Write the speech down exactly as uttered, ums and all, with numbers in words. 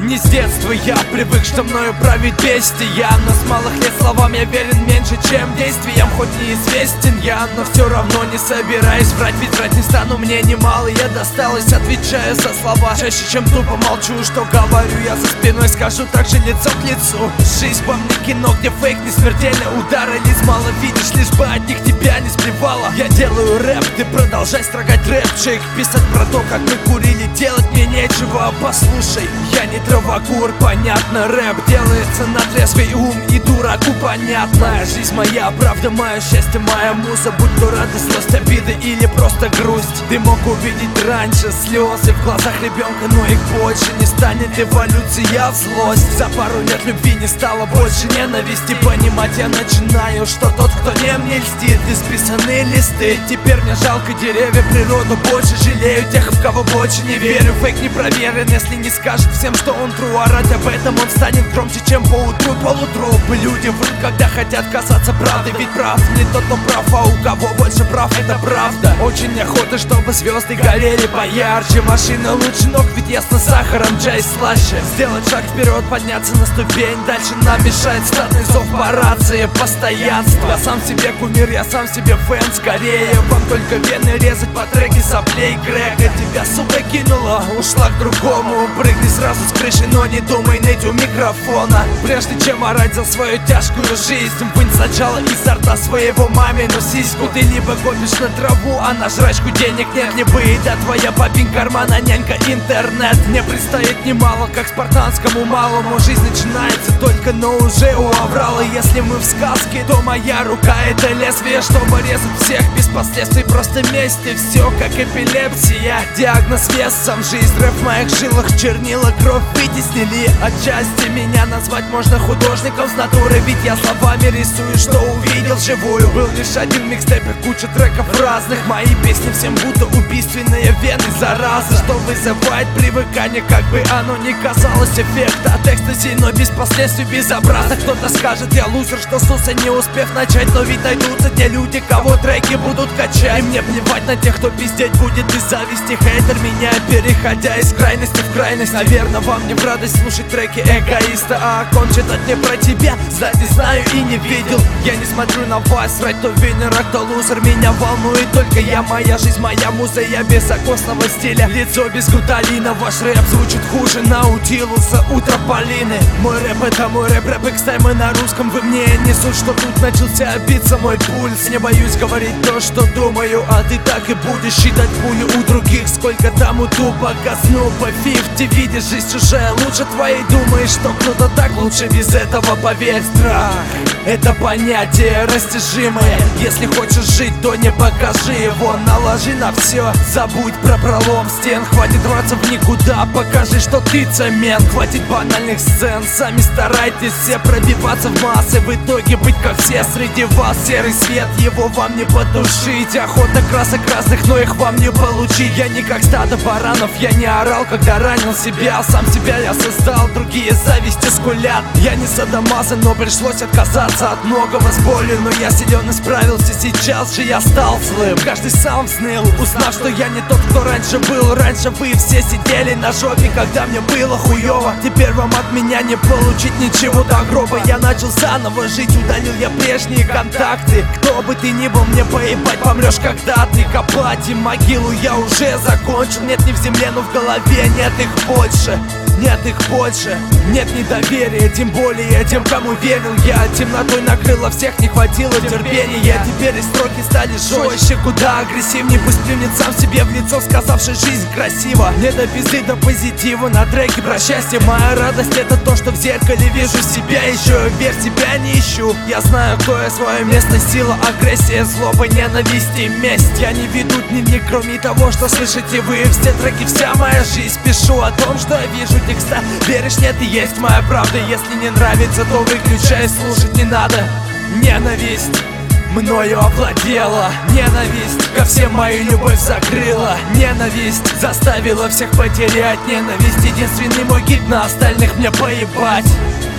Не с детства я привык, что мною правит бестия. Но с малых лет словам я верен меньше, чем действиям. Хоть неизвестен я, но все равно не собираюсь врать. Ведь врать не стану, мне немало я досталось. Отвечаю со слова чаще, чем тупо молчу. Что говорю я за спиной, скажу также лицо к лицу. Жизнь по мне кино, где фейк не смертельный удар. Лиз мало видишь, лишь бы от них тебя не сбивало. Я делаю рэп, ты продолжай строгать рэпчик. Писать про то, как мы курили, делать мне нечего. Послушай, я не травокур, понятно. Рэп делается на трезвый ум и дураку понятно. Жизнь моя, правда моя, счастье моя муза. Будь то радость, злость, обиды или просто грусть. Ты мог увидеть раньше слезы в глазах ребенка, но их больше не станет. Эволюция в злость. За пару лет любви не стало больше ненависти. Понимать я начинаю, что тот, кто не мне льстит, исписанные листы. Теперь мне жалко деревья, природу больше жалею тех, в кого больше не верю. Фейк не проверен, если не скажет всем, что он тру. Орать об этом он станет громче, чем поутру полутруп. Люди врут, когда хотят касаться правды. Ведь прав не тот, кто прав, а у кого больше прав, это правда. Очень охота, чтобы звезды горели поярче. Машина лучше ног, ведь ясно сахаром, чай слаще. Сделать шаг вперед, подняться на ступень. Дальше нам мешает статный зов по рации. Постоянство. Я сам себе кумир, я сам себе фэн. Скорее вам только вены резать по треке соплей. Грега тебя, сука, кинула, ушла к другому. Прыгни сразу с крыши, но не думай ныть у микрофона. Прежде чем орать за свою тяжкую жизнь, вынь сначала изо рта своего мамину сиську. Ты либо копишь на траву, а на жрачку денег нет. Либо еда твоя, папин карман, а нянька интернет. Мне предстоит немало, как спартанскому малому. Жизнь начинается только, но уже у оврала. Если мы в сказке, то моя рука это лезвие, чтобы резать всех без последствий, просто месть. И все как эпилепсия, диагноз весом. Жизнь рэп в моих жилах, чернила кровь вытеснили. Отчасти меня назвать можно художником с натуры, ведь я словами рисую, что увидел живую. Был лишь один микстейп и куча треков разных. Мои песни всем будто убийственные вены заразы, что вызывает привыкание, как бы оно ни касалось эффекта от экстази, но без последствий безобразно. Кто-то скажет, я лузер, что снился, не успев начать. Но ведь найдутся те люди, кого треки будут качать. И мне плевать на тех, кто пиздеть будет из зависти. Хейтер меня, переходя из крайности в крайность. Наверное, вам не в радость слушать треки эгоиста, а окончит от не про тебя, знать не знаю и не видел. Я не смотрю на вас, срать то винер, а кто лузер. Меня волнует только я, моя жизнь, моя муза. Я без окосного стиля, лицо без гуталина. Ваш рэп звучит хуже Наутилуса у Трополины. Мой рэп это мой рэп, рэп экстаймы на русском. Вы мне несут, что тут начался биться мой пульс. Не боюсь говорить то, что думаю, а ты так и будешь считать пулю у других. Сколько там у тупака Снупа фифти. Видишь, жизнь чужая лучше твоей. Думаешь, что кто-то так лучше без этого, поверь. Страх — это понятие растяжимое. Если хочешь жить, то не покажи его. Наложи на все, забудь про пролом стен. Хватит рваться в никуда, покажи, что ты цемент. Хватит банальных сцен, сами старайтесь все пробиваться в массы. В итоге быть как все среди вас. Серый свет, его вам не потушить. Охота красок разных, но их вам не получить. Я не как стадо баранов, я не орал, когда ранил себя. Сам себя я создал, другие завистью скулят. Я не садомаза, но пришлось отказаться от многого с болью. Но я силен и справился, сейчас же я стал злым. Каждый сам взныл, узнав, что я не тот, кто раньше был. Раньше вы все сидели на жопе, когда мне было хуёво. Теперь вам от меня не получить ничего до гроба. Я начал заново жить, удалил я прежние контакты. Кто бы ты ни был, мне поебать, помрешь когда ты. Копать и могилу я уже закончил. Нет, не в земле, но в голове, нет их больше. Нет их больше, нет недоверия, тем более тем, кому верил я. Темнотой накрыло всех, не хватило терпения. Теперь и строки стали жестче, куда агрессивнее. Пусть плюнет сам себе в лицо, сказавший жизнь красиво. Не до пизды, до позитива на треке про счастье. Моя радость это то, что в зеркале вижу себя еще. Верь, себя не ищу, я знаю, кто я, свое место. Сила, агрессия, злоба, ненависть и месть. Я не веду дневник, кроме того, что слышите вы. Все треки, вся моя жизнь, пишу о том, что я вижу. Текста, веришь, нет, и есть моя правда. Если не нравится, то выключай, слушать не надо. Ненависть мною овладела. Ненависть ко всем мою любовь закрыла. Ненависть заставила всех потерять. Ненависть единственный мой гид, на остальных мне поебать.